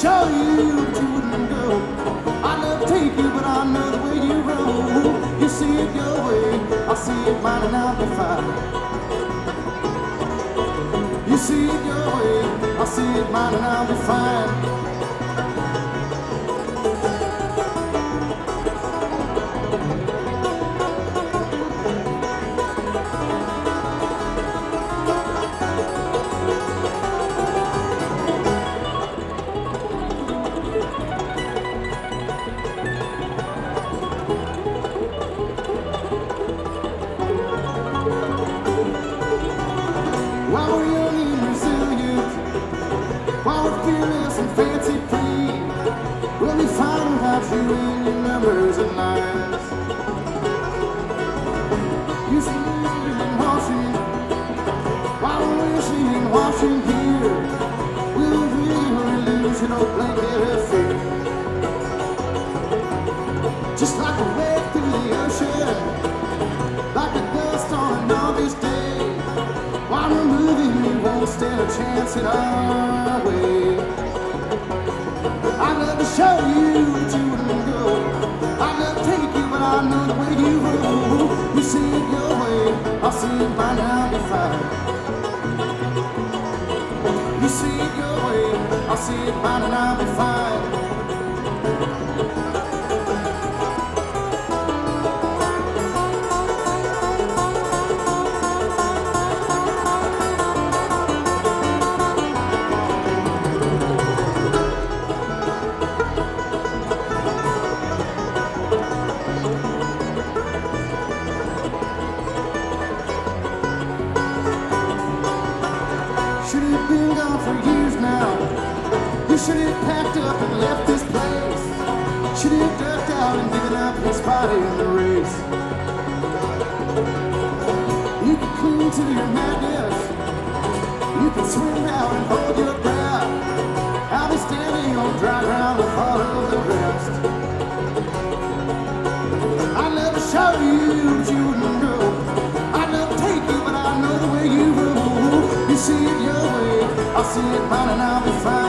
show you, but you wouldn't go. I'd love to take you, but I know the way you roll. You see it your way, I see it mine, and I'll be fine. You see it your way, I see it mine, and I'll be fine. While we're young and resilient, while we're fearless and fancy free, we'll be fine without you and your numbers and lines. You see me and washing, while we're wishing and washing here, we'll feel an illusional blanket of fear. Just like a wave through the ocean, like the dust on an August day. While we're moving, we won't stand a chance in our way. I'd love to show you, but you wouldn't go. I'd love to take you, but I know the way you roll. You see it your way, I'll see it mine, and I'll be fine. You see it your way, I'll see it mine, and I'll be fine. Should have been gone for years now. You should have packed up and left this place. Should have ducked out and given up his body in the race. You can cling to your madness. You can swim out and hold your breath. I'll be standing on dry ground with all of the rest. I'd love to show you, but you wouldn't go. I'd love to take you, but I know the way you roll. You see it your way, I'll see it mine, and I'll be fine.